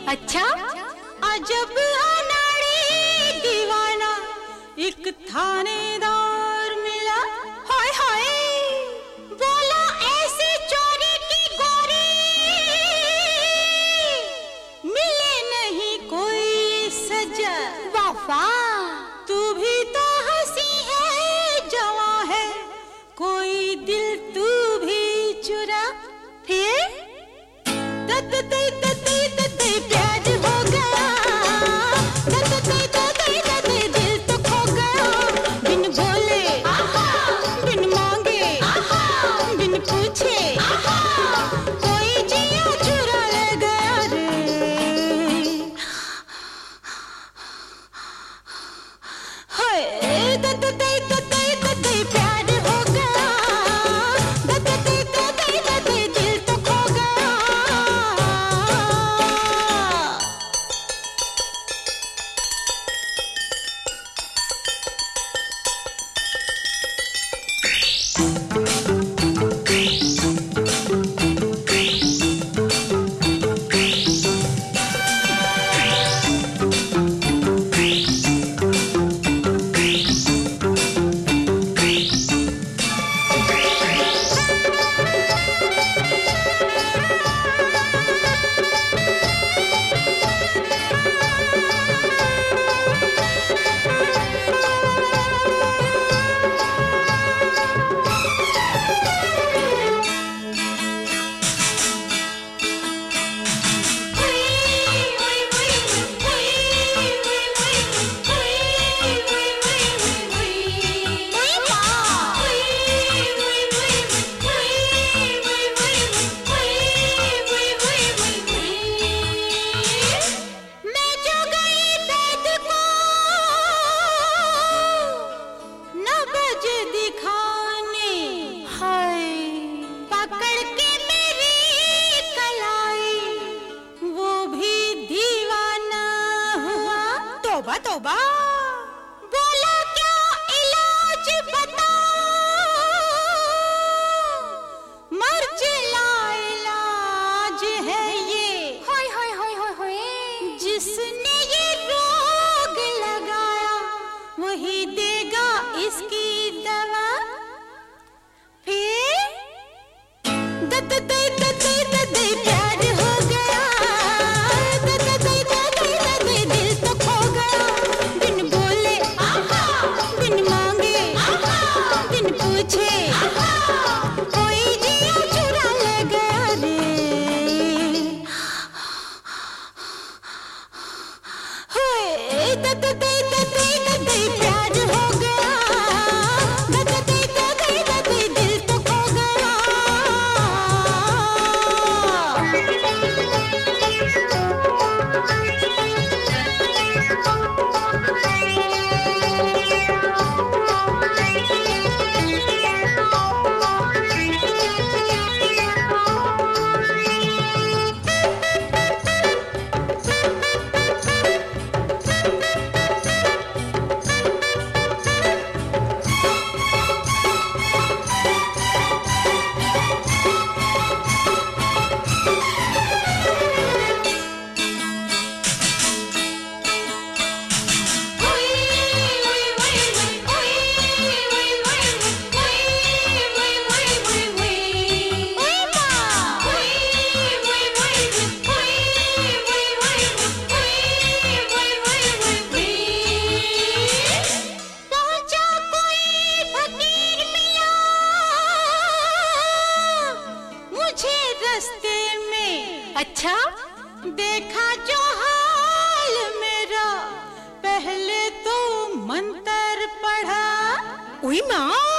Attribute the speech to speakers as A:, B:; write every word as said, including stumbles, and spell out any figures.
A: अच्छा अजब अनाड़ी दीवाना एक थानेदार मिला। हाय हाय बोला ऐसे चोरी की गोरी मिले नहीं कोई सजा। वाफा तू भी तो हंसी है जवां है कोई दिल तू भी चुरा। फिर तत तत तत प्यार हो गया तत तत तत दिल तो खो गया। बिन बोले बिन मांगे बिन पूछे कोई जिया चुरा ले गया रे। हाय तत तत तत प्यार हो गया तत तत तत दिल तो खो गया। तौबा तौबा बोला क्या इलाज बता मर्ज लाइलाज है ये। हाय हाय हाय हाय हाय जिसने ये रोग लगाया वही देगा इसकी दवा। फिर दत दत दत दत प्यार हो गया दत दत दत दिल तो खो गया। बिन बोले बिन मांगे बिन पूछे कोई जिया चुरा ले गया रे। हाय दत दत दत प्यार हो गया दत दत दत दिल तो खो गया। अच्छा देखा जो हाल मेरा पहले तो मंत्र पढ़ा। उई माँ